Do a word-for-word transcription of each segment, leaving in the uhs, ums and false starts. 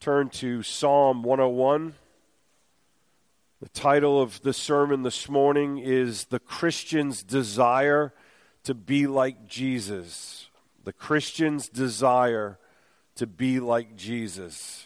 turn to Psalm one oh one. The title of the sermon this morning is The Christian's Desire to Be Like Jesus. The Christian's Desire to Be Like Jesus.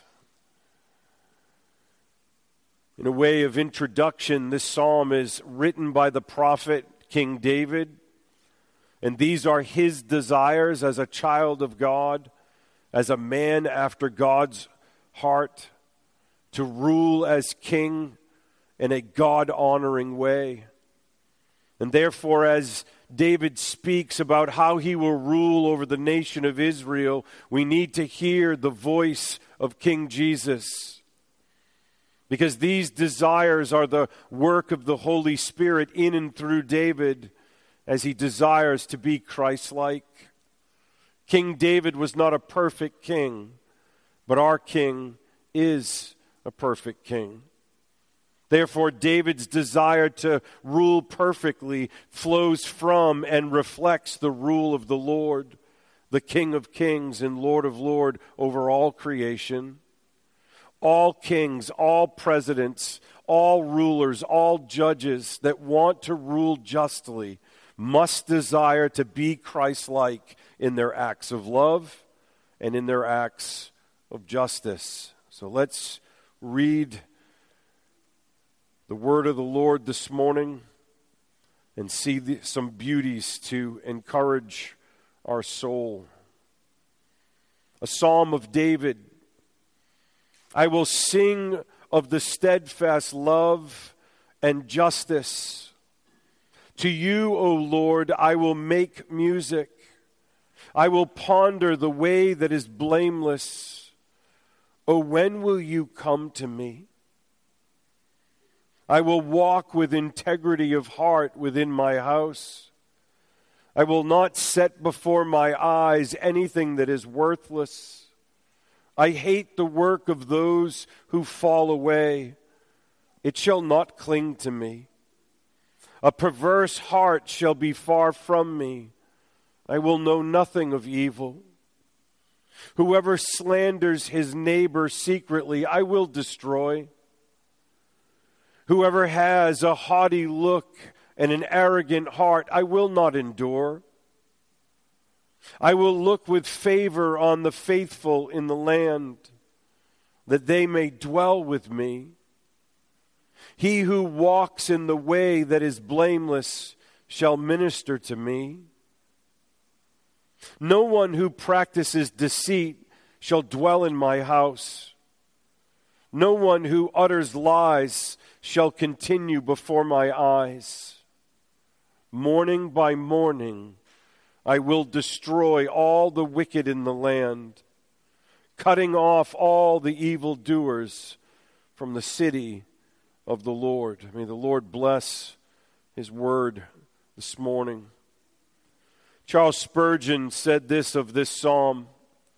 In a way of introduction, this psalm is written by the prophet King David, and these are his desires as a child of God, as a man after God's heart, to rule as king in a God-honoring way. And therefore, as David speaks about how he will rule over the nation of Israel, we need to hear the voice of King Jesus. Because these desires are the work of the Holy Spirit in and through David as he desires to be Christ-like. King David was not a perfect king, but our king is a perfect king. Therefore, David's desire to rule perfectly flows from and reflects the rule of the Lord, the King of kings and Lord of lords over all creation. All kings, all presidents, all rulers, all judges that want to rule justly must desire to be Christ-like in their acts of love and in their acts of justice. So let's read the word of the Lord this morning and see the, some beauties to encourage our soul. A psalm of David. I will sing of the steadfast love and justice. To you, O Lord, I will make music. I will ponder the way that is blameless. O when will you come to me? I will walk with integrity of heart within my house. I will not set before my eyes anything that is worthless. I hate the work of those who fall away. It shall not cling to me. A perverse heart shall be far from me. I will know nothing of evil. Whoever slanders his neighbor secretly, I will destroy. Whoever has a haughty look and an arrogant heart, I will not endure. I will look with favor on the faithful in the land, that they may dwell with me. He who walks in the way that is blameless shall minister to me. No one who practices deceit shall dwell in my house. No one who utters lies shall continue before my eyes. Morning by morning I will destroy all the wicked in the land, cutting off all the evildoers from the city of the Lord. May the Lord bless his word this morning. Charles Spurgeon said this of this psalm: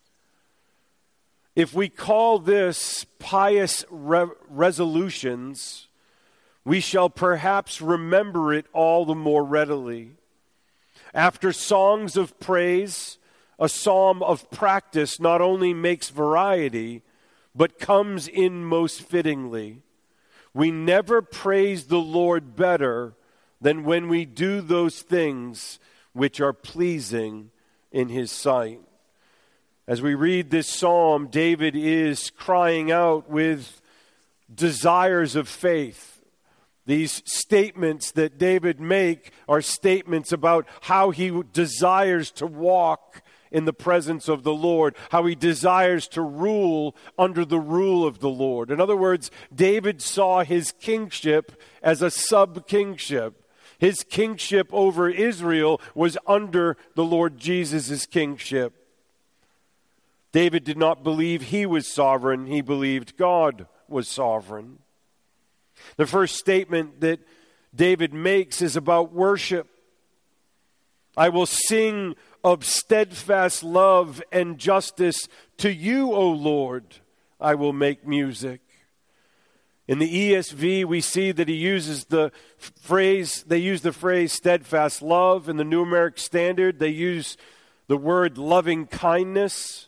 if we call this pious re- resolutions, we shall perhaps remember it all the more readily. After songs of praise, a psalm of practice not only makes variety, but comes in most fittingly. We never praise the Lord better than when we do those things which are pleasing in his sight. As we read this psalm, David is crying out with desires of faith. These statements that David make are statements about how he desires to walk in the presence of the Lord, how he desires to rule under the rule of the Lord. In other words, David saw his kingship as a sub-kingship. His kingship over Israel was under the Lord Jesus' kingship. David did not believe he was sovereign. He believed God was sovereign. The first statement that David makes is about worship. I will sing of steadfast love and justice. To you, O Lord, I will make music. In the E S V, we see that he uses the phrase, they use the phrase steadfast love. In the New American Standard, they use the word loving kindness.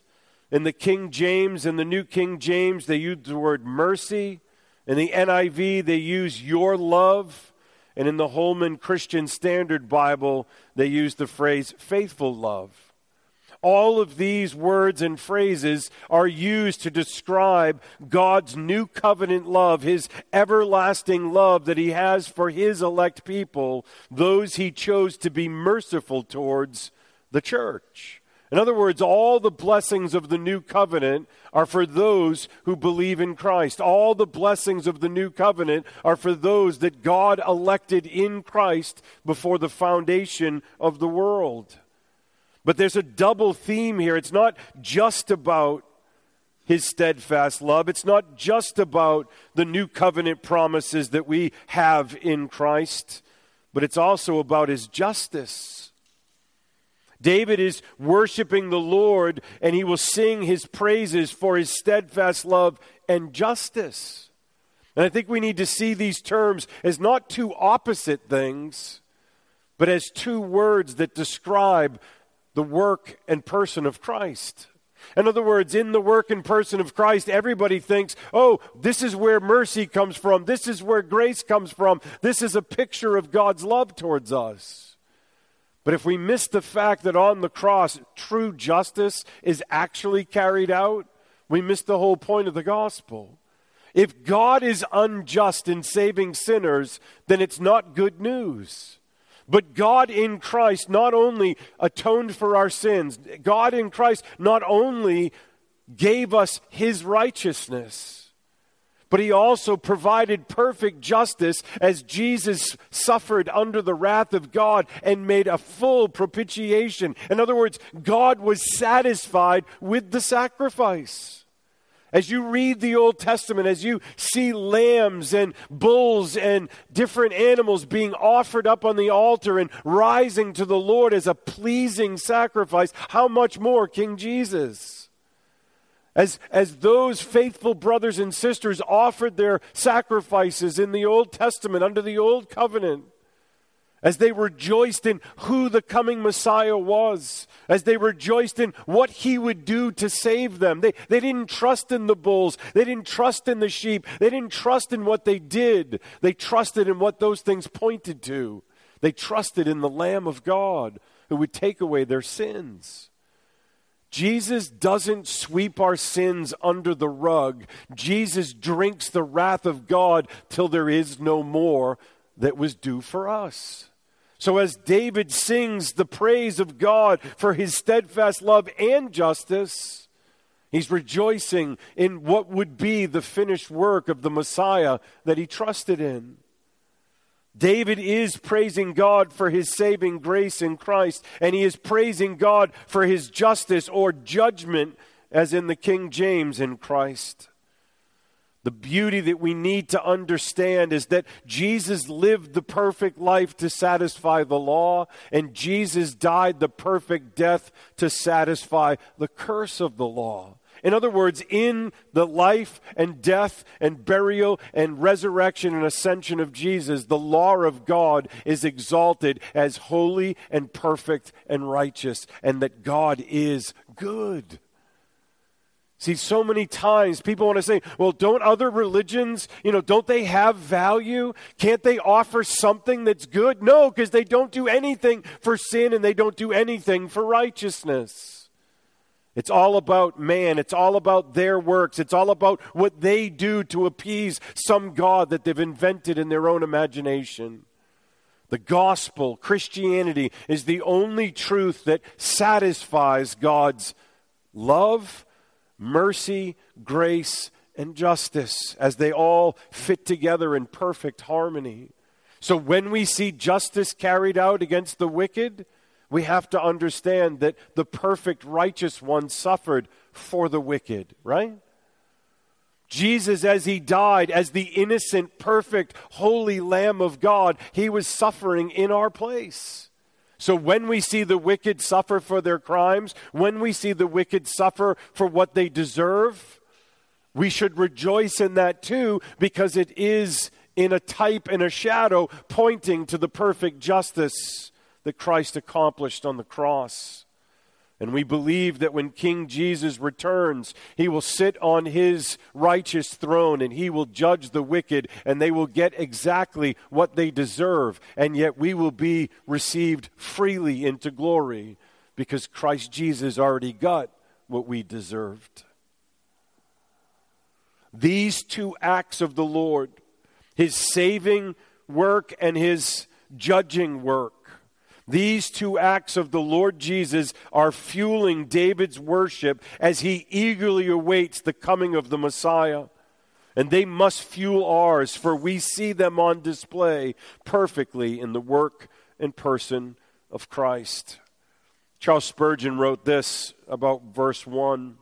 In the King James and the New King James, they use the word mercy. In the N I V, they use your love. And in the Holman Christian Standard Bible, they use the phrase faithful love. All of these words and phrases are used to describe God's new covenant love, his everlasting love that he has for his elect people, those he chose to be merciful towards, the church. In other words, all the blessings of the new covenant are for those who believe in Christ. All the blessings of the new covenant are for those that God elected in Christ before the foundation of the world. But there's a double theme here. It's not just about his steadfast love. It's not just about the new covenant promises that we have in Christ, but it's also about his justice. David is worshiping the Lord, and he will sing his praises for his steadfast love and justice. And I think we need to see these terms as not two opposite things, but as two words that describe the work and person of Christ. In other words, in the work and person of Christ, everybody thinks, oh, this is where mercy comes from. This is where grace comes from. This is a picture of God's love towards us. But if we miss the fact that on the cross, true justice is actually carried out, we miss the whole point of the gospel. If God is unjust in saving sinners, then it's not good news. But God in Christ not only atoned for our sins, God in Christ not only gave us his righteousness, but he also provided perfect justice as Jesus suffered under the wrath of God and made a full propitiation. In other words, God was satisfied with the sacrifice. As you read the Old Testament, as you see lambs and bulls and different animals being offered up on the altar and rising to the Lord as a pleasing sacrifice, how much more King Jesus? As, as those faithful brothers and sisters offered their sacrifices in the Old Testament under the Old Covenant, as they rejoiced in who the coming Messiah was, as they rejoiced in what he would do to save them. They, they didn't trust in the bulls. They didn't trust in the sheep. They didn't trust in what they did. They trusted in what those things pointed to. They trusted in the Lamb of God who would take away their sins. Jesus doesn't sweep our sins under the rug. Jesus drinks the wrath of God till there is no more that was due for us. So as David sings the praise of God for his steadfast love and justice, he's rejoicing in what would be the finished work of the Messiah that he trusted in. David is praising God for his saving grace in Christ, and he is praising God for his justice or judgment, as in the King James, in Christ. The beauty that we need to understand is that Jesus lived the perfect life to satisfy the law, and Jesus died the perfect death to satisfy the curse of the law. In other words, in the life and death and burial and resurrection and ascension of Jesus, the law of God is exalted as holy and perfect and righteous, and that God is good. See, so many times people want to say, well, don't other religions, you know, don't they have value? Can't they offer something that's good? No, because they don't do anything for sin and they don't do anything for righteousness. It's all about man. It's all about their works. It's all about what they do to appease some God that they've invented in their own imagination. The gospel, Christianity, is the only truth that satisfies God's love, mercy, grace, and justice as they all fit together in perfect harmony. So when we see justice carried out against the wicked, we have to understand that the perfect righteous one suffered for the wicked, right? Jesus, as he died, as the innocent, perfect, holy Lamb of God, he was suffering in our place. So when we see the wicked suffer for their crimes, when we see the wicked suffer for what they deserve, we should rejoice in that too, because it is in a type and a shadow pointing to the perfect justice that Christ accomplished on the cross. And we believe that when King Jesus returns, he will sit on his righteous throne and he will judge the wicked, and they will get exactly what they deserve. And yet we will be received freely into glory because Christ Jesus already got what we deserved. These two acts of the Lord, his saving work and his judging work, these two acts of the Lord Jesus are fueling David's worship as he eagerly awaits the coming of the Messiah. And they must fuel ours, for we see them on display perfectly in the work and person of Christ. Charles Spurgeon wrote this about verse one.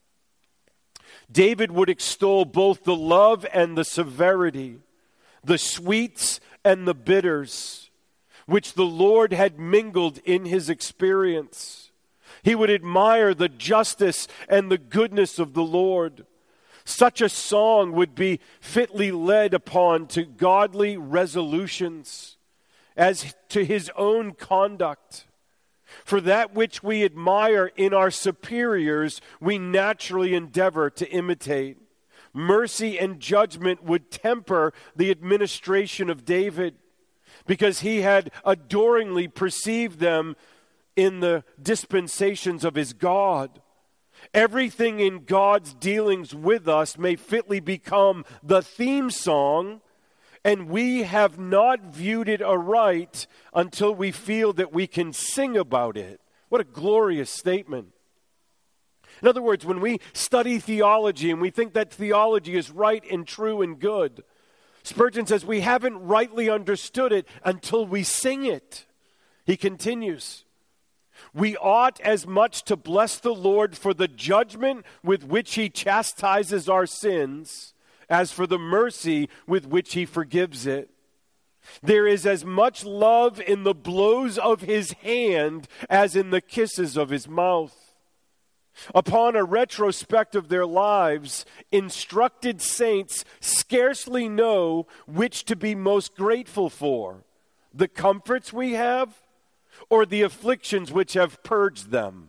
David would extol both the love and the severity, the sweets and the bitters, which the Lord had mingled in his experience. He would admire the justice and the goodness of the Lord. Such a song would be fitly led upon to godly resolutions as to his own conduct. For that which we admire in our superiors, we naturally endeavor to imitate. Mercy and judgment would temper the administration of David, because he had adoringly perceived them in the dispensations of his God. Everything in God's dealings with us may fitly become the theme song, and we have not viewed it aright until we feel that we can sing about it. What a glorious statement. In other words, when we study theology and we think that theology is right and true and good, Spurgeon says we haven't rightly understood it until we sing it. He continues, we ought as much to bless the Lord for the judgment with which he chastises our sins as for the mercy with which he forgives it. There is as much love in the blows of his hand as in the kisses of his mouth. Upon a retrospect of their lives, instructed saints scarcely know which to be most grateful for, the comforts we have or the afflictions which have purged them.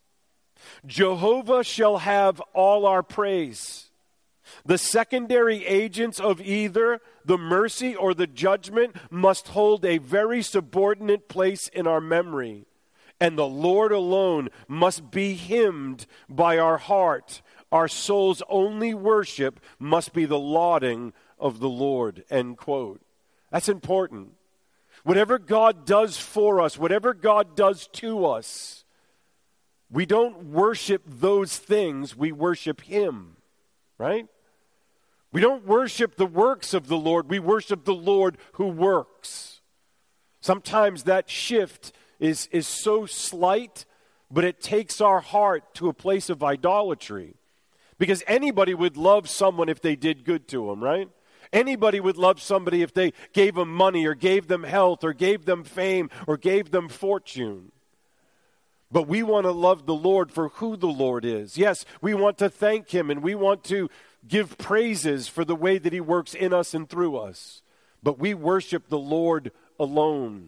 Jehovah shall have all our praise. The secondary agents of either the mercy or the judgment must hold a very subordinate place in our memory. And the Lord alone must be hymned by our heart. Our soul's only worship must be the lauding of the Lord. End quote. That's important. Whatever God does for us, whatever God does to us, we don't worship those things, we worship him, right? We don't worship the works of the Lord, we worship the Lord who works. Sometimes that shift is, is so slight, but it takes our heart to a place of idolatry. Because anybody would love someone if they did good to them, right? Anybody would love somebody if they gave them money or gave them health or gave them fame or gave them fortune. But we want to love the Lord for who the Lord is. Yes, we want to thank him and we want to give praises for the way that he works in us and through us. But we worship the Lord alone.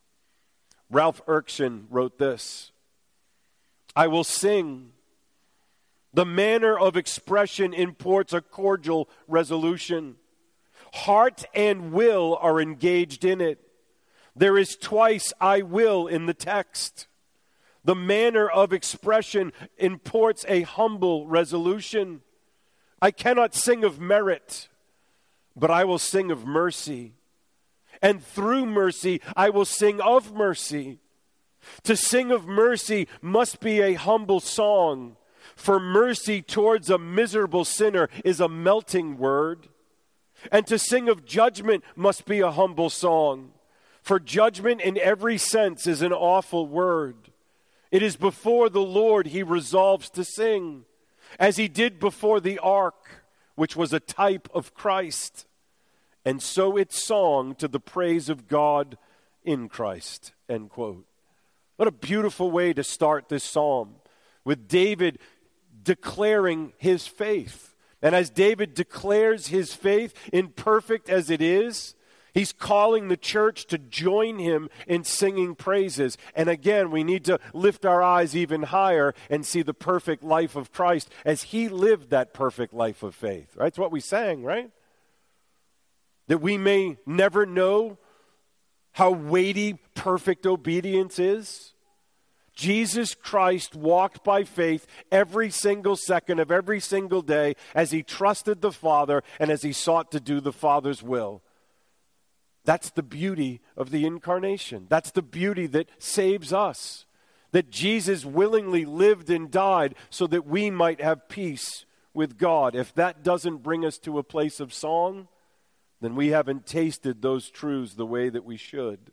Ralph Erskine wrote this, I will sing. The manner of expression imports a cordial resolution. Heart and will are engaged in it. There is twice I will in the text. The manner of expression imports a humble resolution. I cannot sing of merit, but I will sing of mercy. And through mercy, I will sing of mercy. To sing of mercy must be a humble song, for mercy towards a miserable sinner is a melting word. And to sing of judgment must be a humble song, for judgment in every sense is an awful word. It is before the Lord he resolves to sing, as he did before the ark, which was a type of Christ. And so it's song to the praise of God in Christ, end quote. What a beautiful way to start this psalm, with David declaring his faith. And as David declares his faith, imperfect as it is, He's calling the church to join him in singing praises. And again, we need to lift our eyes even higher and see the perfect life of Christ as he lived that perfect life of faith. Right? That's what we sang, right? That we may never know how weighty perfect obedience is. Jesus Christ walked by faith every single second of every single day as he trusted the Father and as he sought to do the Father's will. That's the beauty of the incarnation. That's the beauty that saves us. That Jesus willingly lived and died so that we might have peace with God. If that doesn't bring us to a place of song, then we haven't tasted those truths the way that we should.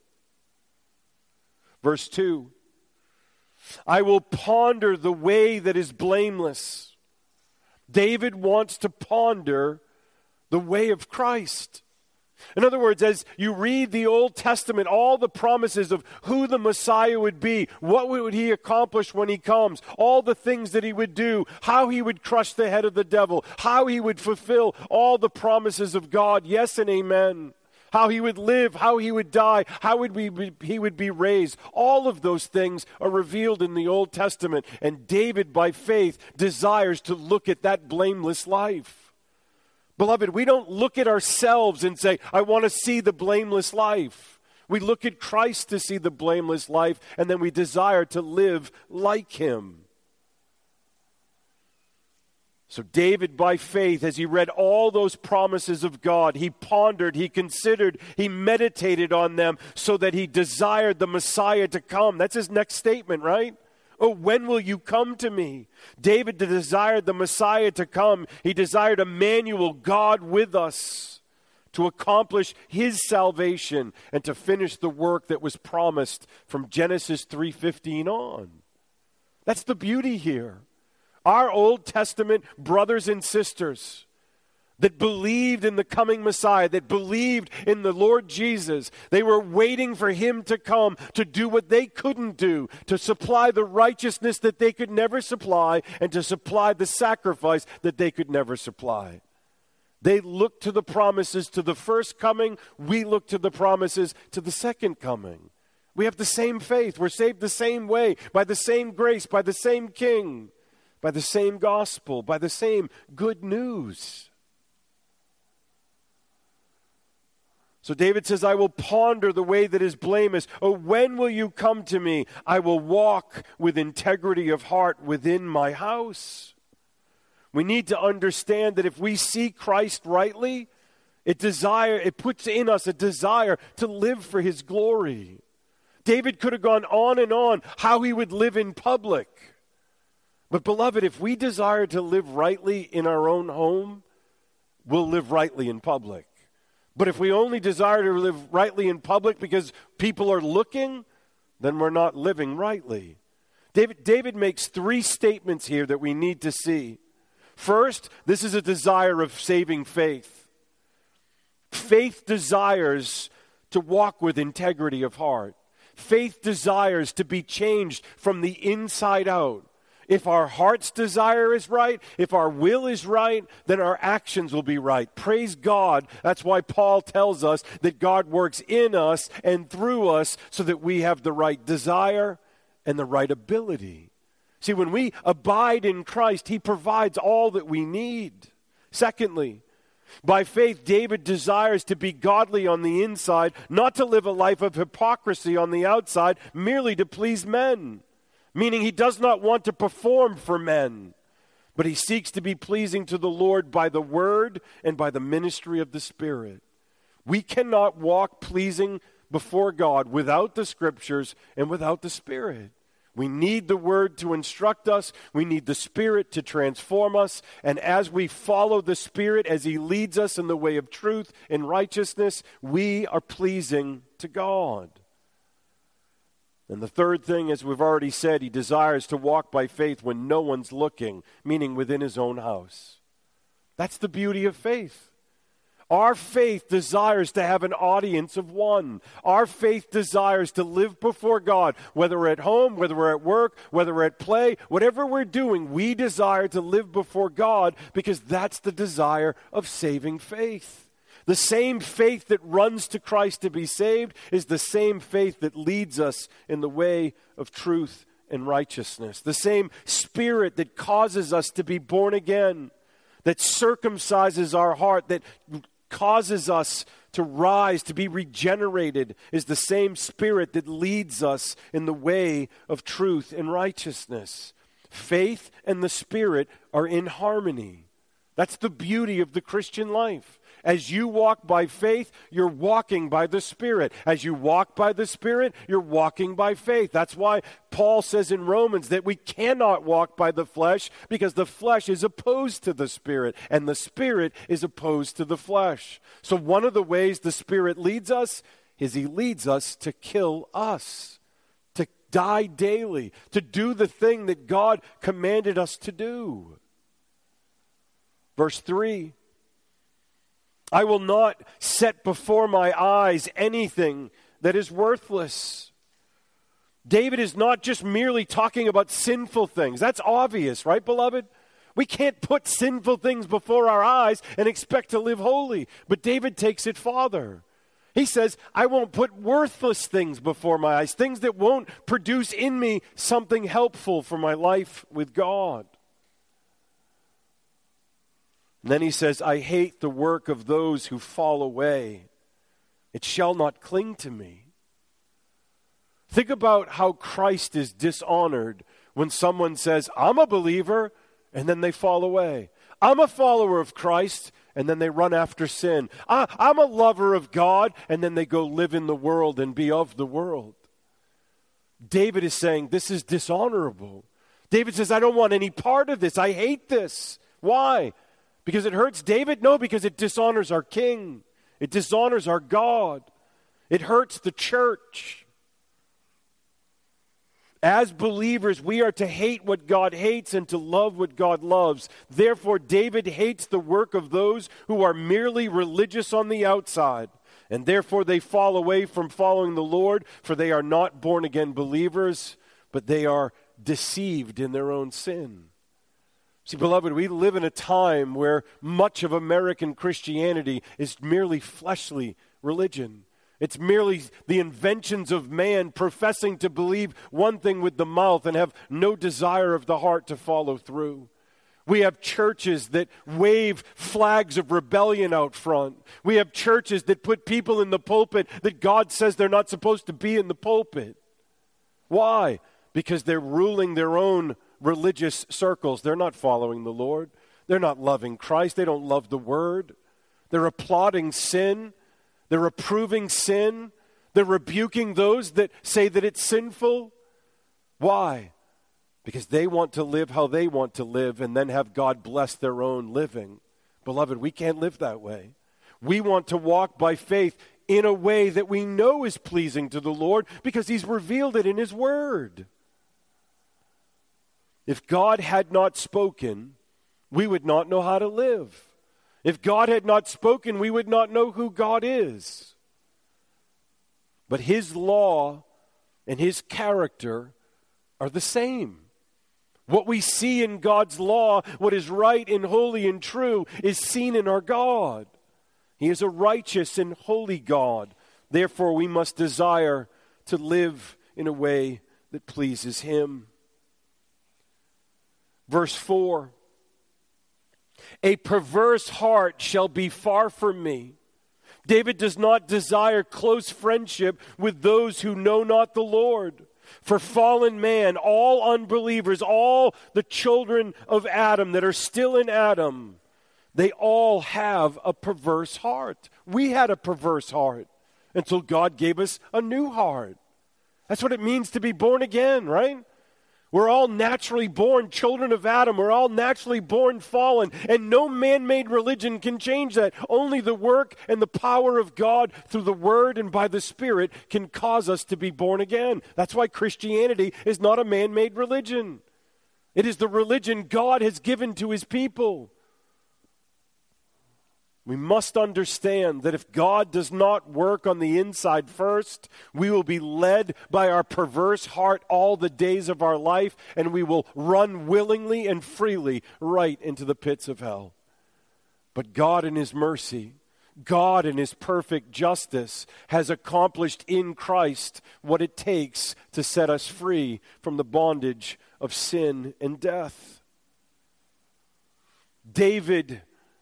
Verse two, I will ponder the way that is blameless. David wants to ponder the way of Christ. In other words, as you read the Old Testament, all the promises of who the Messiah would be, what would he accomplish when he comes, all the things that he would do, how he would crush the head of the devil, how he would fulfill all the promises of God, yes and amen, how he would live, how he would die, how would we, he would be raised. All of those things are revealed in the Old Testament, and David, by faith, desires to look at that blameless life. Beloved, we don't look at ourselves and say, I want to see the blameless life. We look at Christ to see the blameless life, and then we desire to live like him. So David, by faith, as he read all those promises of God, he pondered, he considered, he meditated on them so that he desired the Messiah to come. That's his next statement, right? Oh, when will you come to me? David desired the Messiah to come. He desired Emmanuel, God with us, to accomplish his salvation and to finish the work that was promised from Genesis three fifteen on. That's the beauty here. Our Old Testament brothers and sisters that believed in the coming Messiah, that believed in the Lord Jesus. They were waiting for him to come to do what they couldn't do, to supply the righteousness that they could never supply, and to supply the sacrifice that they could never supply. They looked to the promises to the first coming. We look to the promises to the second coming. We have the same faith. We're saved the same way, by the same grace, by the same King, by the same gospel, by the same good news. So David says, I will ponder the way that is blameless. Oh, when will you come to me? I will walk with integrity of heart within my house. We need to understand that if we see Christ rightly, it desire, it puts in us a desire to live for his glory. David could have gone on and on how he would live in public. But beloved, if we desire to live rightly in our own home, we'll live rightly in public. But if we only desire to live rightly in public because people are looking, then we're not living rightly. David, David makes three statements here that we need to see. First, this is a desire of saving faith. Faith desires to walk with integrity of heart. Faith desires to be changed from the inside out. If our heart's desire is right, if our will is right, then our actions will be right. Praise God. That's why Paul tells us that God works in us and through us so that we have the right desire and the right ability. See, when we abide in Christ, he provides all that we need. Secondly, by faith, David desires to be godly on the inside, not to live a life of hypocrisy on the outside, merely to please men. Meaning he does not want to perform for men, but he seeks to be pleasing to the Lord by the word and by the ministry of the Spirit. We cannot walk pleasing before God without the Scriptures and without the Spirit. We need the Word to instruct us. We need the Spirit to transform us. And as we follow the Spirit, as he leads us in the way of truth and righteousness, we are pleasing to God. And the third thing, as we've already said, he desires to walk by faith when no one's looking, meaning within his own house. That's the beauty of faith. Our faith desires to have an audience of one. Our faith desires to live before God, whether we're at home, whether we're at work, whether we're at play, whatever we're doing, we desire to live before God because that's the desire of saving faith. The same faith that runs to Christ to be saved is the same faith that leads us in the way of truth and righteousness. The same Spirit that causes us to be born again, that circumcises our heart, that causes us to rise, to be regenerated, is the same Spirit that leads us in the way of truth and righteousness. Faith and the Spirit are in harmony. That's the beauty of the Christian life. As you walk by faith, you're walking by the Spirit. As you walk by the Spirit, you're walking by faith. That's why Paul says in Romans that we cannot walk by the flesh, because the flesh is opposed to the Spirit, and the Spirit is opposed to the flesh. So one of the ways the Spirit leads us is he leads us to kill us, to die daily, to do the thing that God commanded us to do. Verse three, I will not set before my eyes anything that is worthless. David is not just merely talking about sinful things. That's obvious, right, beloved? We can't put sinful things before our eyes and expect to live holy. But David takes it farther. He says, I won't put worthless things before my eyes, things that won't produce in me something helpful for my life with God. And then he says, I hate the work of those who fall away. It shall not cling to me. Think about how Christ is dishonored when someone says, I'm a believer, and then they fall away. I'm a follower of Christ, and then they run after sin. I, I'm a lover of God, and then they go live in the world and be of the world. David is saying, this is dishonorable. David says, I don't want any part of this. I hate this. Why? Because it hurts David? No, because it dishonors our King. It dishonors our God. It hurts the church. As believers, we are to hate what God hates and to love what God loves. Therefore, David hates the work of those who are merely religious on the outside, and therefore they fall away from following the Lord, for they are not born-again believers, but they are deceived in their own sin. See, beloved, we live in a time where much of American Christianity is merely fleshly religion. It's merely the inventions of man professing to believe one thing with the mouth and have no desire of the heart to follow through. We have churches that wave flags of rebellion out front. We have churches that put people in the pulpit that God says they're not supposed to be in the pulpit. Why? Because they're ruling their own religious circles. They're not following the Lord. They're not loving Christ. They don't love the Word. They're applauding sin. They're approving sin. They're rebuking those that say that it's sinful. Why? Because they want to live how they want to live and then have God bless their own living. Beloved, we can't live that way. We want to walk by faith in a way that we know is pleasing to the Lord because He's revealed it in His Word. If God had not spoken, we would not know how to live. If God had not spoken, we would not know who God is. But His law and His character are the same. What we see in God's law, what is right and holy and true, is seen in our God. He is a righteous and holy God. Therefore, we must desire to live in a way that pleases Him. Verse four, a perverse heart shall be far from me. David does not desire close friendship with those who know not the Lord. For fallen man, all unbelievers, all the children of Adam that are still in Adam, they all have a perverse heart. We had a perverse heart until God gave us a new heart. That's what it means to be born again, right? We're all naturally born children of Adam. We're all naturally born fallen. And no man-made religion can change that. Only the work and the power of God through the Word and by the Spirit can cause us to be born again. That's why Christianity is not a man-made religion. It is the religion God has given to His people. We must understand that if God does not work on the inside first, we will be led by our perverse heart all the days of our life, and we will run willingly and freely right into the pits of hell. But God in His mercy, God in his perfect justice has accomplished in Christ what it takes to set us free from the bondage of sin and death. David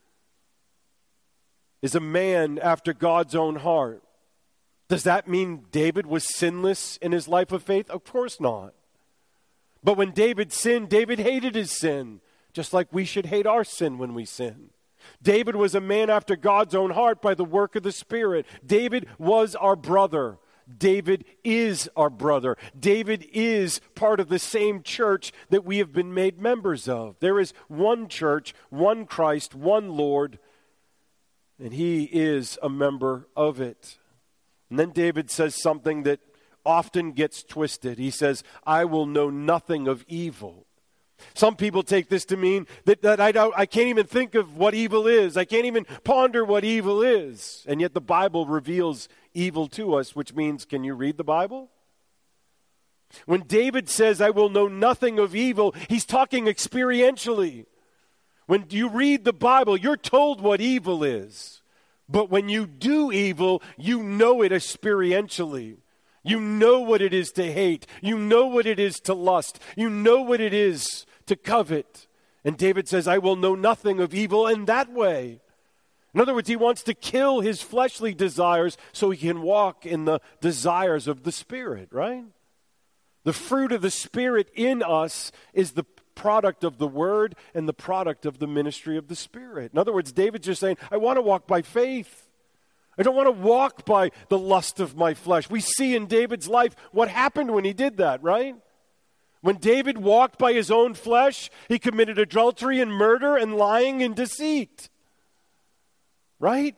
is a man after God's own heart. Does that mean David was sinless in his life of faith? Of course not. But when David sinned, David hated his sin, just like we should hate our sin when we sin. David was a man after God's own heart by the work of the Spirit. David was our brother. David is our brother. David is part of the same church that we have been made members of. There is one church, one Christ, one Lord, and he is a member of it. And then David says something that often gets twisted. He says, I will know nothing of evil. Some people take this to mean that, that I, don't, I can't even think of what evil is. I can't even ponder what evil is. And yet the Bible reveals evil to us, which means, can you read the Bible? When David says, I will know nothing of evil, he's talking experientially. When you read the Bible, you're told what evil is. But when you do evil, you know it experientially. You know what it is to hate. You know what it is to lust. You know what it is to covet. And David says, I will know nothing of evil in that way. In other words, he wants to kill his fleshly desires so he can walk in the desires of the Spirit, right? The fruit of the Spirit in us is the product of the Word and the product of the ministry of the Spirit. In other words, David's just saying, I want to walk by faith. I don't want to walk by the lust of my flesh. We see in David's life what happened when he did that, right? When David walked by his own flesh, he committed adultery and murder and lying and deceit. Right?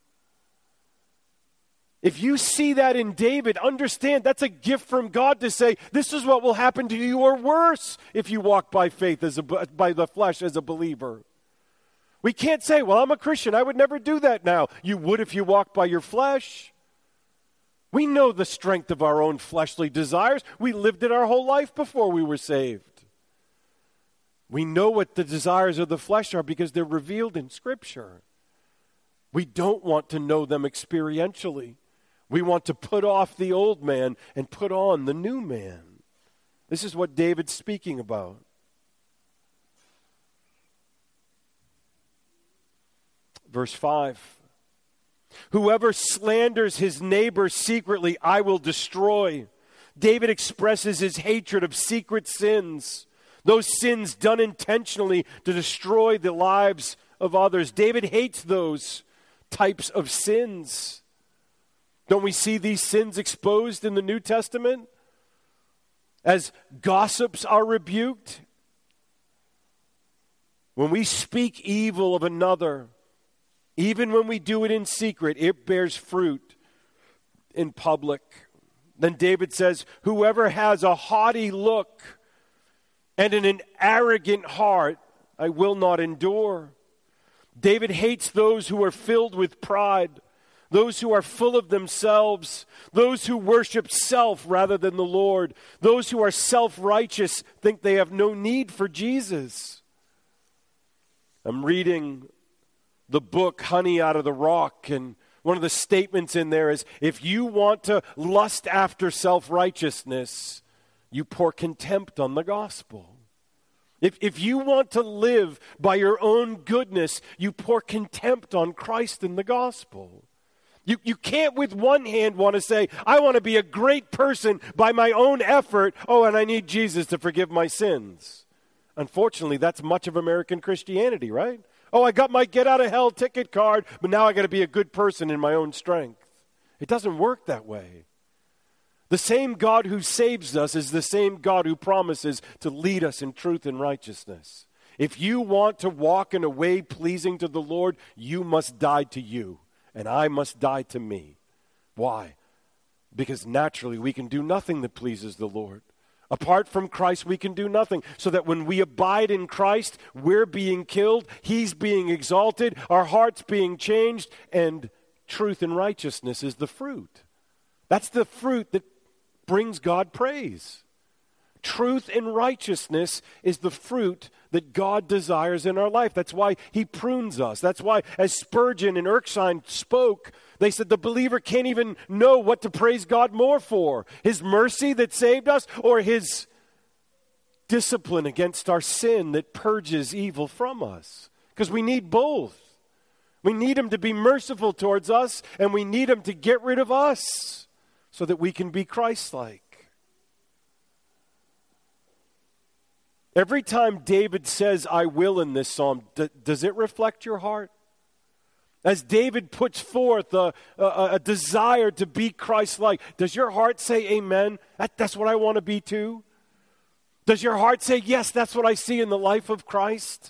If you see that in David, understand that's a gift from God to say, this is what will happen to you or worse if you walk by faith, as a, by the flesh as a believer. We can't say, well, I'm a Christian. I would never do that now. You would if you walked by your flesh. We know the strength of our own fleshly desires. We lived it our whole life before we were saved. We know what the desires of the flesh are because they're revealed in Scripture. We don't want to know them experientially. We want to put off the old man and put on the new man. This is what David's speaking about. Verse five, whoever slanders his neighbor secretly, I will destroy. David expresses his hatred of secret sins, those sins done intentionally to destroy the lives of others. David hates those types of sins. Don't we see these sins exposed in the New Testament? As gossips are rebuked, when we speak evil of another, even when we do it in secret, it bears fruit in public. Then David says, whoever has a haughty look and an arrogant heart, I will not endure. David hates those who are filled with pride, those who are full of themselves, those who worship self rather than the Lord, those who are self-righteous think they have no need for Jesus. I'm reading the book Honey Out of the Rock, and one of the statements in there is, if you want to lust after self-righteousness, you pour contempt on the gospel. If, if you want to live by your own goodness, you pour contempt on Christ and the gospel. You, you can't with one hand want to say, I want to be a great person by my own effort, oh, and I need Jesus to forgive my sins. Unfortunately, that's much of American Christianity, right? Oh, I got my get-out-of-hell ticket card, but now I got to be a good person in my own strength. It doesn't work that way. The same God who saves us is the same God who promises to lead us in truth and righteousness. If you want to walk in a way pleasing to the Lord, you must die to you, and I must die to me. Why? Because naturally we can do nothing that pleases the Lord. Apart from Christ, we can do nothing. So that when we abide in Christ, we're being killed, He's being exalted, our hearts being changed, and truth and righteousness is the fruit. That's the fruit that brings God praise. Truth and righteousness is the fruit that God desires in our life. That's why he prunes us. That's why, as Spurgeon and Erskine spoke, they said the believer can't even know what to praise God more for. His mercy that saved us, or his discipline against our sin that purges evil from us. Because we need both. We need him to be merciful towards us, and we need him to get rid of us so that we can be Christ-like. Every time David says, I will in this psalm, d- does it reflect your heart? As David puts forth a, a, a desire to be Christ-like, does your heart say amen? That, that's what I want to be too? Does your heart say, yes, that's what I see in the life of Christ?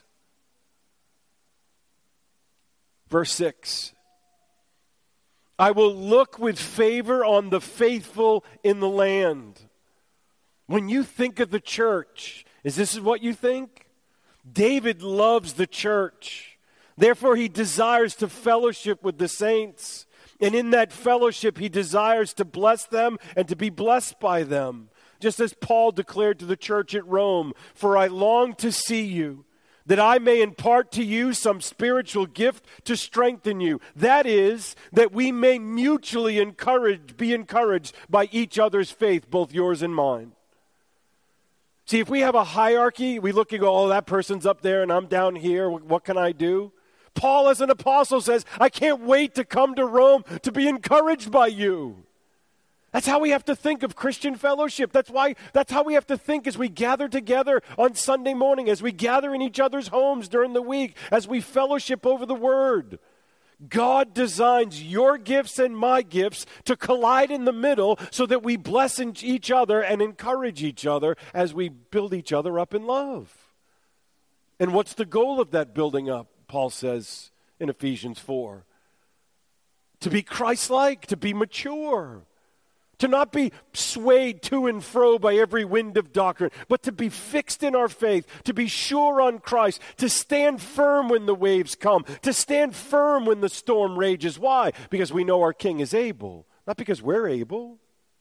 Verse six, I will look with favor on the faithful in the land. When you think of the church, is this what you think? David loves the church. Therefore, he desires to fellowship with the saints. And in that fellowship, he desires to bless them and to be blessed by them. Just as Paul declared to the church at Rome, for I long to see you, that I may impart to you some spiritual gift to strengthen you. That is, that we may mutually encourage, be encouraged by each other's faith, both yours and mine. See, if we have a hierarchy, we look and go, oh, that person's up there and I'm down here. What can I do? Paul, as an apostle, says, I can't wait to come to Rome to be encouraged by you. That's how we have to think of Christian fellowship. That's why, that's how we have to think as we gather together on Sunday morning, as we gather in each other's homes during the week, as we fellowship over the Word. God designs your gifts and my gifts to collide in the middle so that we bless each other and encourage each other as we build each other up in love. And what's the goal of that building up, Paul says in Ephesians four? To be Christ-like, to be mature. To not be swayed to and fro by every wind of doctrine, but to be fixed in our faith, to be sure on Christ, to stand firm when the waves come, to stand firm when the storm rages. Why? Because we know our King is able, not because we're able.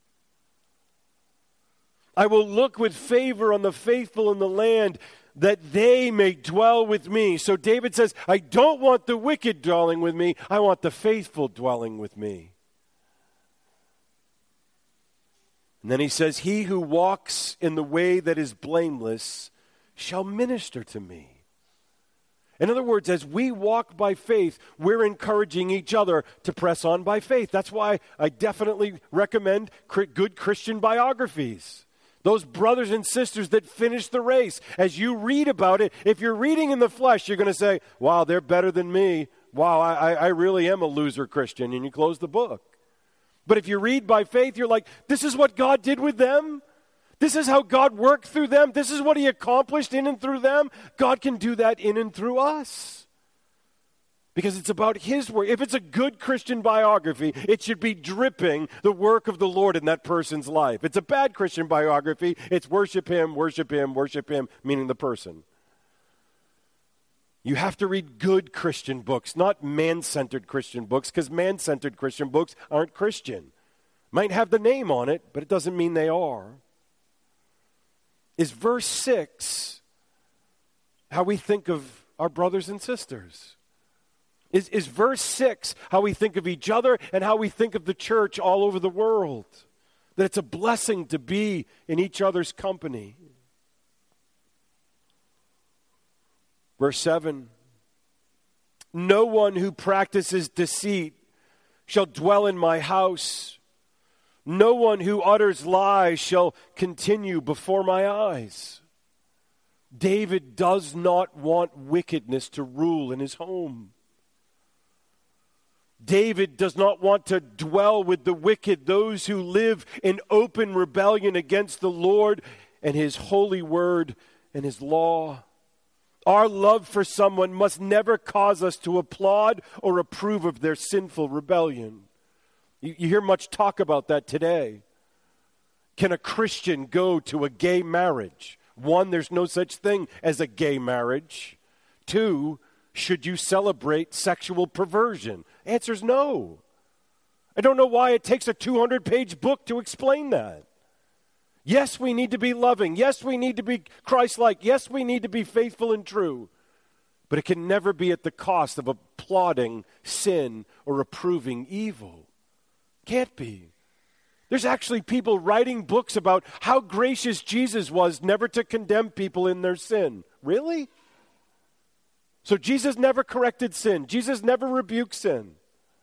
I will look with favor on the faithful in the land, that they may dwell with me. So David says, I don't want the wicked dwelling with me, I want the faithful dwelling with me. And then he says, he who walks in the way that is blameless shall minister to me. In other words, as we walk by faith, we're encouraging each other to press on by faith. That's why I definitely recommend good Christian biographies. Those brothers and sisters that finish the race. As you read about it, if you're reading in the flesh, you're going to say, wow, they're better than me. Wow, I, I really am a loser Christian. And you close the book. But if you read by faith, you're like, this is what God did with them. This is how God worked through them. This is what he accomplished in and through them. God can do that in and through us. Because it's about his work. If it's a good Christian biography, it should be dripping the work of the Lord in that person's life. If it's a bad Christian biography, it's worship him, worship him, worship him, meaning the person. You have to read good Christian books, not man-centered Christian books, because man-centered Christian books aren't Christian. Might have the name on it, but it doesn't mean they are. Is verse six how we think of our brothers and sisters? Is, is verse six how we think of each other and how we think of the church all over the world? That it's a blessing to be in each other's company. Verse seven, no one who practices deceit shall dwell in my house. No one who utters lies shall continue before my eyes. David does not want wickedness to rule in his home. David does not want to dwell with the wicked, those who live in open rebellion against the Lord and his holy word and his law. Our love for someone must never cause us to applaud or approve of their sinful rebellion. You, you hear much talk about that today. Can a Christian go to a gay marriage? One, there's no such thing as a gay marriage. Two, should you celebrate sexual perversion? Answer's no. I don't know why it takes a two hundred page book to explain that. Yes, we need to be loving. Yes, we need to be Christ-like. Yes, we need to be faithful and true. But it can never be at the cost of applauding sin or approving evil. Can't be. There's actually people writing books about how gracious Jesus was never to condemn people in their sin. Really? So Jesus never corrected sin. Jesus never rebuked sin.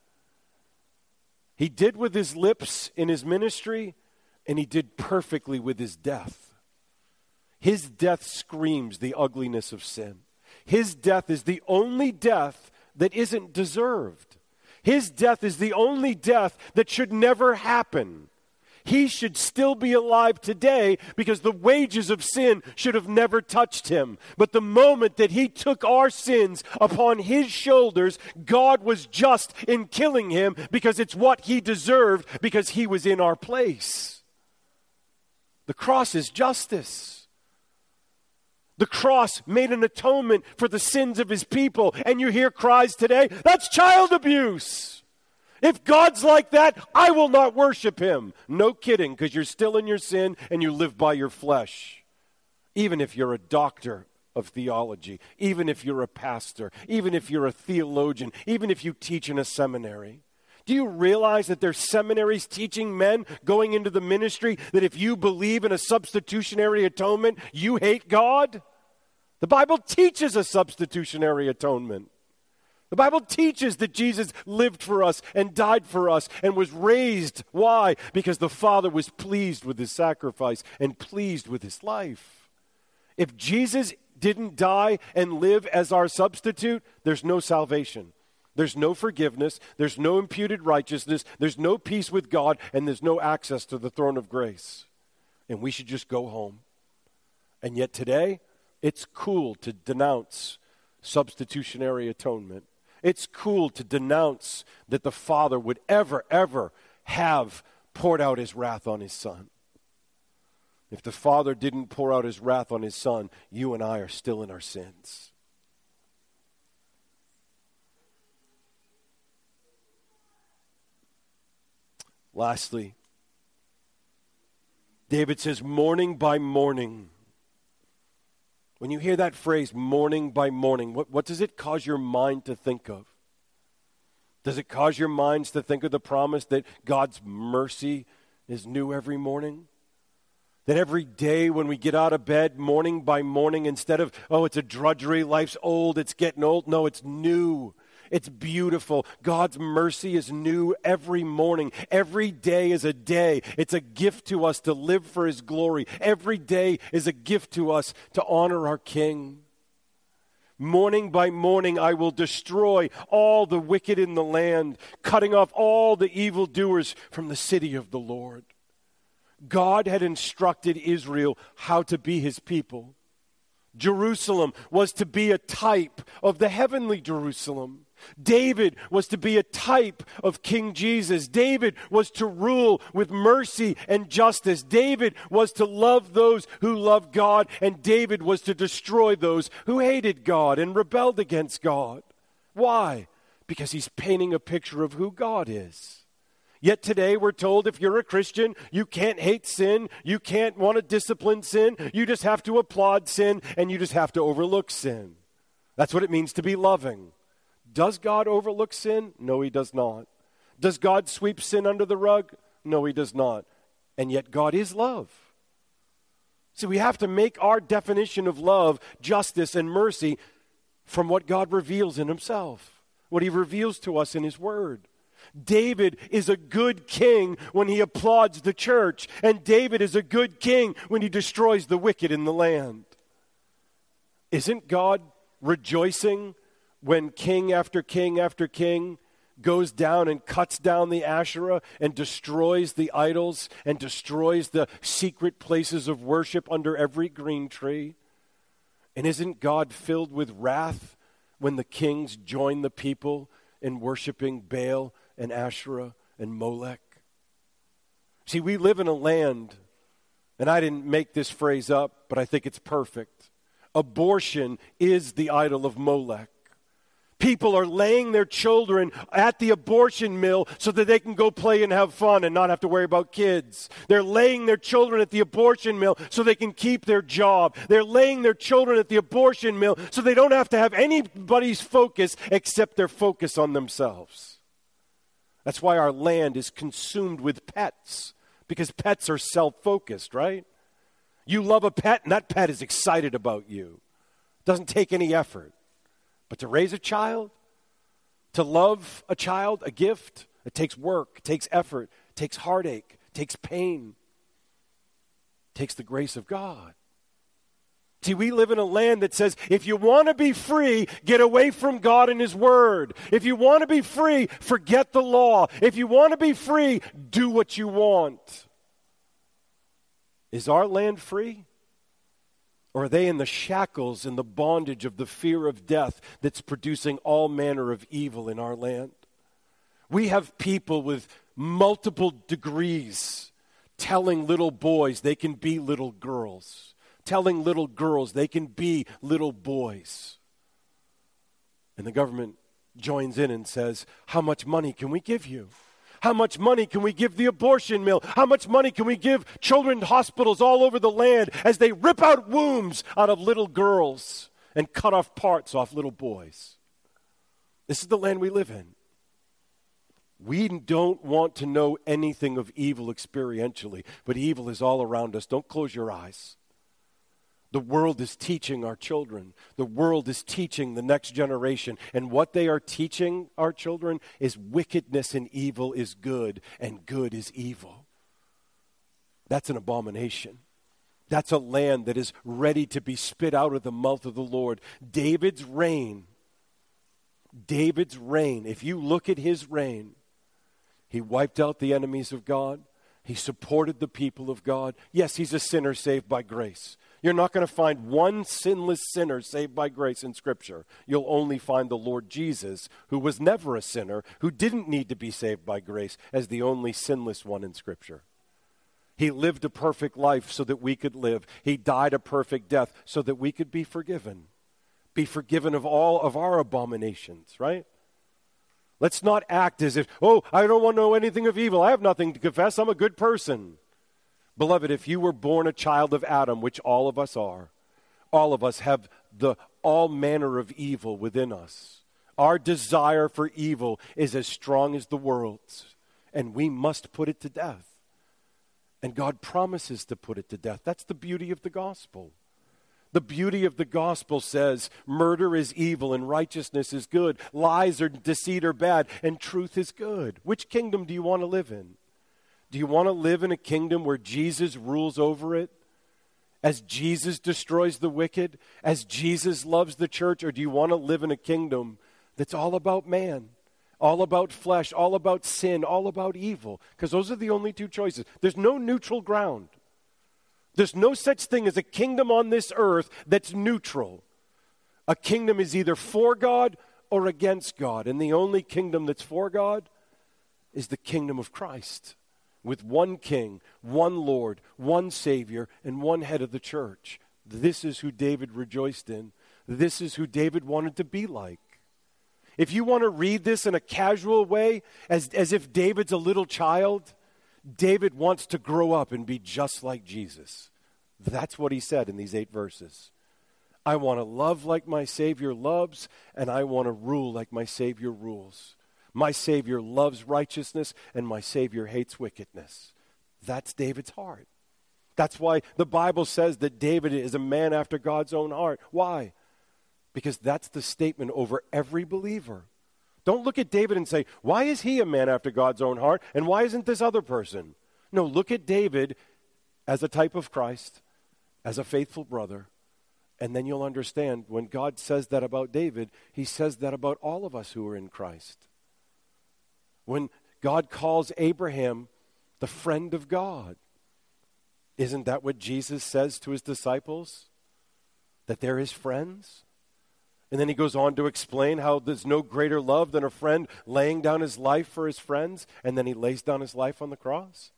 He did with his lips in his ministry, and he did perfectly with his death. His death screams the ugliness of sin. His death is the only death that isn't deserved. His death is the only death that should never happen. He should still be alive today because the wages of sin should have never touched him. But the moment that he took our sins upon his shoulders, God was just in killing him because it's what he deserved because he was in our place. The cross is justice. The cross made an atonement for the sins of his people. And you hear cries today, that's child abuse. If God's like that, I will not worship him. No kidding, because you're still in your sin and you live by your flesh. Even if you're a doctor of theology, even if you're a pastor, even if you're a theologian, even if you teach in a seminary. Do you realize that there's seminaries teaching men going into the ministry that if you believe in a substitutionary atonement, you hate God? The Bible teaches a substitutionary atonement. The Bible teaches that Jesus lived for us and died for us and was raised. Why? Because the Father was pleased with his sacrifice and pleased with his life. If Jesus didn't die and live as our substitute, there's no salvation. There's no forgiveness. There's no imputed righteousness. There's no peace with God, and there's no access to the throne of grace. And we should just go home. And yet today, it's cool to denounce substitutionary atonement. It's cool to denounce that the Father would ever, ever have poured out his wrath on his Son. If the Father didn't pour out his wrath on his Son, you and I are still in our sins. Lastly, David says, morning by morning. When you hear that phrase, morning by morning, what, what does it cause your mind to think of? Does it cause your minds to think of the promise that God's mercy is new every morning? That every day when we get out of bed, morning by morning, instead of, oh, it's a drudgery, life's old, it's getting old. No, it's new. It's beautiful. God's mercy is new every morning. Every day is a day. It's a gift to us to live for his glory. Every day is a gift to us to honor our King. Morning by morning, I will destroy all the wicked in the land, cutting off all the evildoers from the city of the Lord. God had instructed Israel how to be his people. Jerusalem was to be a type of the heavenly Jerusalem. David was to be a type of King Jesus. David was to rule with mercy and justice. David was to love those who loved God, and David was to destroy those who hated God and rebelled against God. Why? Because he's painting a picture of who God is. Yet today we're told if you're a Christian, you can't hate sin, you can't want to discipline sin, you just have to applaud sin, and you just have to overlook sin. That's what it means to be loving. Does God overlook sin? No, he does not. Does God sweep sin under the rug? No, he does not. And yet God is love. So we have to make our definition of love, justice, and mercy from what God reveals in himself, what he reveals to us in his word. David is a good king when he applauds the church, and David is a good king when he destroys the wicked in the land. Isn't God rejoicing when king after king after king goes down and cuts down the Asherah and destroys the idols and destroys the secret places of worship under every green tree? And isn't God filled with wrath when the kings join the people in worshiping Baal and Asherah and Molech? See, we live in a land, and I didn't make this phrase up, but I think it's perfect. Abortion is the idol of Molech. People are laying their children at the abortion mill so that they can go play and have fun and not have to worry about kids. They're laying their children at the abortion mill so they can keep their job. They're laying their children at the abortion mill so they don't have to have anybody's focus except their focus on themselves. That's why our land is consumed with pets, because pets are self-focused, right? You love a pet, and that pet is excited about you. Doesn't take any effort. But to raise a child, to love a child, a gift, it takes work, it takes effort, it takes heartache, it takes pain, it takes the grace of God. See, we live in a land that says, if you want to be free, get away from God and His Word. If you want to be free, forget the law. If you want to be free, do what you want. Is our land free? Or are they in the shackles and the bondage of the fear of death that's producing all manner of evil in our land? We have people with multiple degrees telling little boys they can be little girls, telling little girls they can be little boys. And the government joins in and says, how much money can we give you? How much money can we give the abortion mill? How much money can we give children's hospitals all over the land as they rip out wombs out of little girls and cut off parts off little boys? This is the land we live in. We don't want to know anything of evil experientially, but evil is all around us. Don't close your eyes. The world is teaching our children. The world is teaching the next generation. And what they are teaching our children is wickedness and evil is good, and good is evil. That's an abomination. That's a land that is ready to be spit out of the mouth of the Lord. David's reign, David's reign, if you look at his reign, he wiped out the enemies of God. He supported the people of God. Yes, he's a sinner saved by grace. You're not going to find one sinless sinner saved by grace in Scripture. You'll only find the Lord Jesus, who was never a sinner, who didn't need to be saved by grace, as the only sinless one in Scripture. He lived a perfect life so that we could live. He died a perfect death so that we could be forgiven. Be forgiven of all of our abominations, right? Let's not act as if, oh, I don't want to know anything of evil. I have nothing to confess. I'm a good person. Beloved, if you were born a child of Adam, which all of us are, all of us have the all manner of evil within us. Our desire for evil is as strong as the world's, and we must put it to death. And God promises to put it to death. That's the beauty of the gospel. The beauty of the gospel says murder is evil and righteousness is good. Lies or deceit are bad and truth is good. Which kingdom do you want to live in? Do you want to live in a kingdom where Jesus rules over it? As Jesus destroys the wicked? As Jesus loves the church? Or do you want to live in a kingdom that's all about man? All about flesh, all about sin, all about evil? Because those are the only two choices. There's no neutral ground. There's no such thing as a kingdom on this earth that's neutral. A kingdom is either for God or against God. And the only kingdom that's for God is the kingdom of Christ. With one king, one Lord, one Savior, and one head of the church. This is who David rejoiced in. This is who David wanted to be like. If you want to read this in a casual way, as, as if David's a little child, David wants to grow up and be just like Jesus. That's what he said in these eight verses. I want to love like my Savior loves, and I want to rule like my Savior rules. My Savior loves righteousness, and my Savior hates wickedness. That's David's heart. That's why the Bible says that David is a man after God's own heart. Why? Because that's the statement over every believer. Don't look at David and say, why is he a man after God's own heart, and why isn't this other person? No, look at David as a type of Christ, as a faithful brother, and then you'll understand when God says that about David, he says that about all of us who are in Christ. When God calls Abraham the friend of God, isn't that what Jesus says to his disciples? That they're his friends? And then he goes on to explain how there's no greater love than a friend laying down his life for his friends, and then he lays down his life on the cross.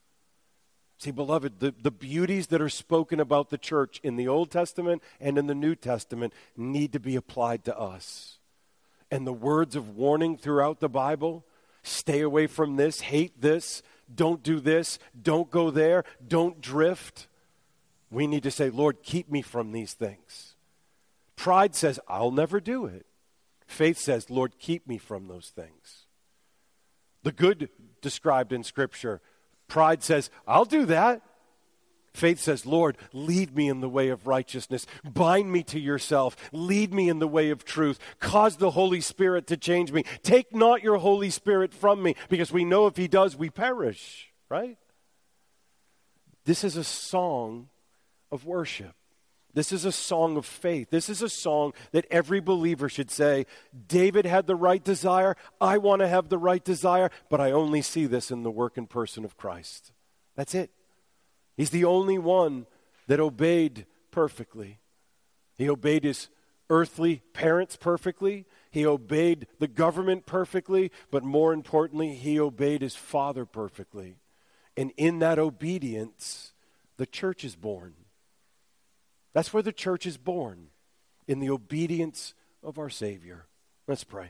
See, beloved, the, the beauties that are spoken about the church in the Old Testament and in the New Testament need to be applied to us. and the words of warning throughout the Bible, stay away from this, hate this, don't do this, don't go there, don't drift. We need to say, Lord, keep me from these things. Pride says, I'll never do it. Faith says, Lord, keep me from those things. The good described in Scripture, pride says, I'll do that. Faith says, Lord, lead me in the way of righteousness. Bind me to yourself. Lead me in the way of truth. Cause the Holy Spirit to change me. Take not your Holy Spirit from me, because we know if he does, we perish, right? This is a song of worship. This is a song of faith. This is a song that every believer should say, David had the right desire. I want to have the right desire, but I only see this in the work and person of Christ. That's it. He's the only one that obeyed perfectly. He obeyed his earthly parents perfectly. He obeyed the government perfectly. But more importantly, he obeyed his Father perfectly. And in that obedience, the church is born. That's where the church is born, in the obedience of our Savior. Let's pray.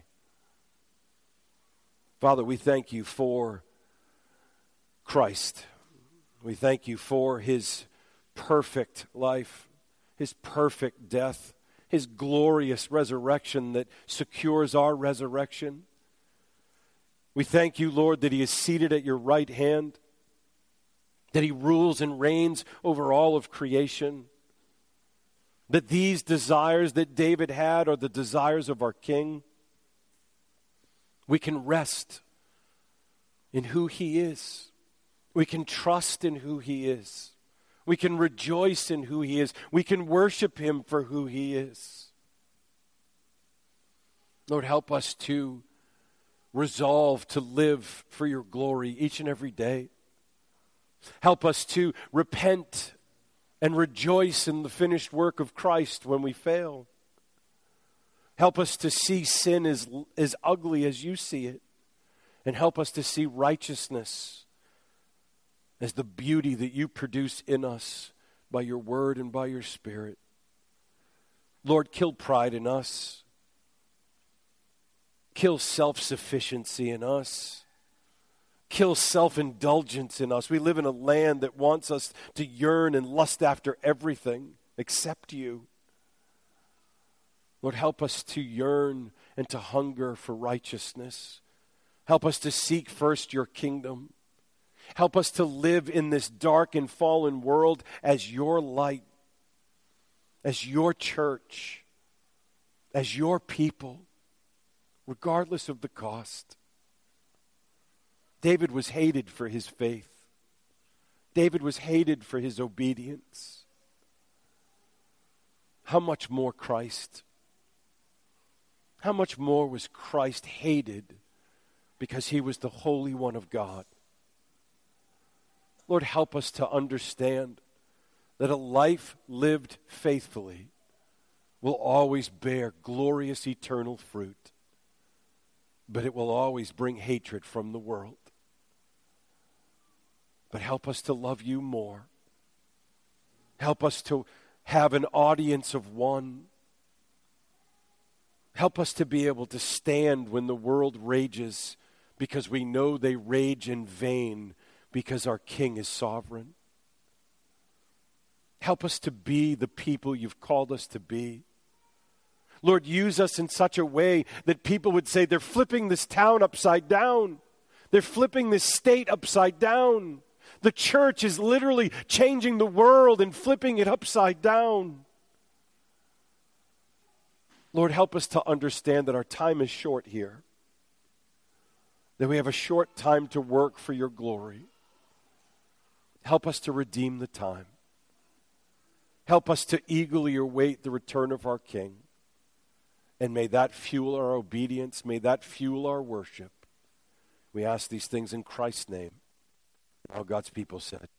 Father, we thank you for Christ. We thank you for his perfect life, his perfect death, his glorious resurrection that secures our resurrection. We thank you, Lord, that he is seated at your right hand, that he rules and reigns over all of creation, that these desires that David had are the desires of our King. We can rest in who he is. We can trust in who he is. We can rejoice in who he is. We can worship him for who he is. Lord, help us to resolve to live for your glory each and every day. Help us to repent and rejoice in the finished work of Christ when we fail. Help us to see sin as, as ugly as you see it. And help us to see righteousness as the beauty that you produce in us by your word and by your Spirit. Lord, kill pride in us. Kill self-sufficiency in us. Kill self-indulgence in us. We live in a land that wants us to yearn and lust after everything except you. Lord, help us to yearn and to hunger for righteousness. Help us to seek first your kingdom. Help us to live in this dark and fallen world as your light, as your church, as your people, regardless of the cost. David was hated for his faith. David was hated for his obedience. How much more Christ? How much more was Christ hated because he was the Holy One of God? Lord, help us to understand that a life lived faithfully will always bear glorious eternal fruit, but it will always bring hatred from the world. But help us to love you more. Help us to have an audience of one. Help us to be able to stand when the world rages, because we know they rage in vain, because our King is sovereign. Help us to be the people you've called us to be. Lord, use us in such a way that people would say, they're flipping this town upside down. They're flipping this state upside down. The church is literally changing the world and flipping it upside down. Lord, help us to understand that our time is short here, that we have a short time to work for your glory. Help us to redeem the time. Help us to eagerly await the return of our King. And may that fuel our obedience. May that fuel our worship. We ask these things in Christ's name. All God's people said.